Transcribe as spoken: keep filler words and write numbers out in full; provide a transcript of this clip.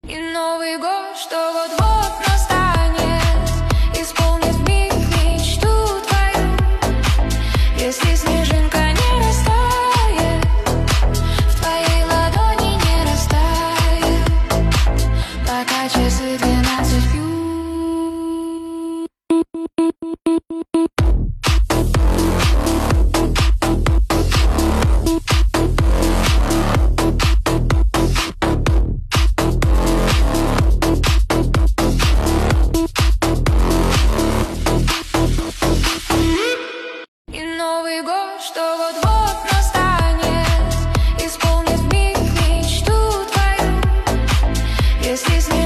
И Новый год, что вот-вот настанет, исполнит вмиг мечту твою. Если снежинка не растает, в твоей ладони не растает, пока часы двенадцать бьют. Новый год, что вот-вот настанет, исполнит вмиг мечту твою. Если снег